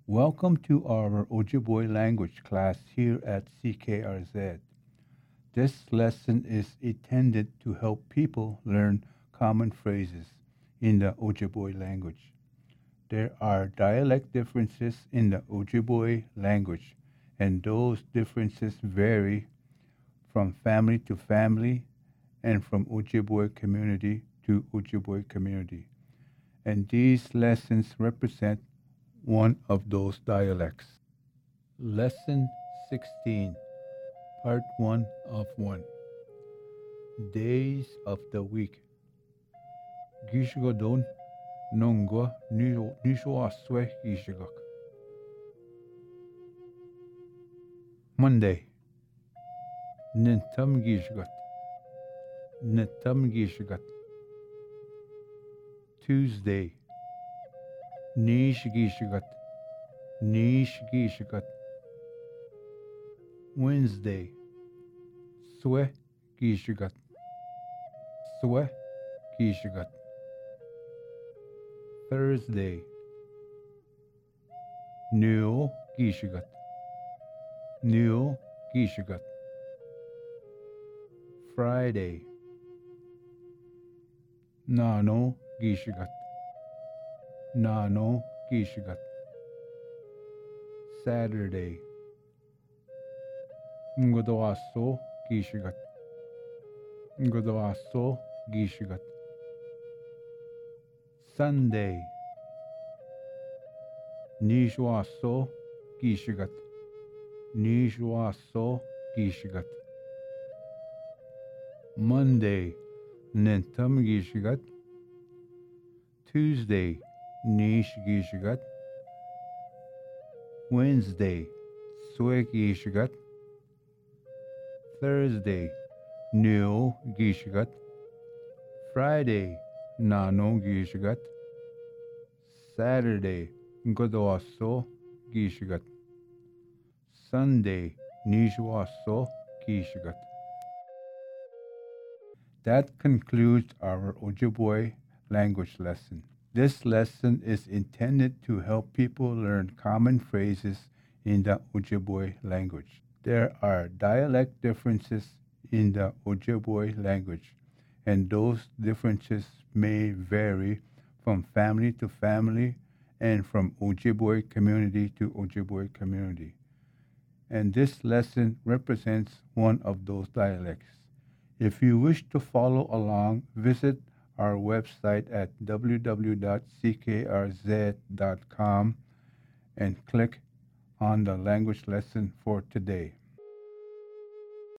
Welcome to our Ojibwe language class here at CKRZ. This lesson is intended to help people learn common phrases in the Ojibwe language. There are dialect differences in the Ojibwe language, and those differences vary from family to family and from Ojibwe community to Ojibwe community. And these lessons represent one of those dialects. Lesson 16, Part 1 of 1. Days of the week. Gishigodon nongwa nisho aswe gishigak. Monday. Nintam gishigat. Nintam gishigat. Tuesday. Nish gishigat. Nish gishigat. Wednesday. Swe gishigat. Swe gishigat. Thursday. Neo gishigat. Neo gishigat. Friday. Nano gishigat. Nano gishigat. Saturday. Ngodoaso gishigat. Ngodoaso gishigat. Sunday. Nishwaso gishigat. Nishwaso gishigat. Monday. Nentam gishigat. Tuesday. Nish gishigat. Wednesday. Sweg gishigat. Thursday. Neo gishigat. Friday. Nano gishigat. Saturday. Godoaso gishigat. Sunday. Nishwaso gishigat. That concludes our Ojibwe language lesson. This lesson is intended to help people learn common phrases in the Ojibwe language. There are dialect differences in the Ojibwe language, and those differences may vary from family to family and from Ojibwe community to Ojibwe community. And this lesson represents one of those dialects. If you wish to follow along, visit our website at www.ckrz.com and click on the language lesson for today.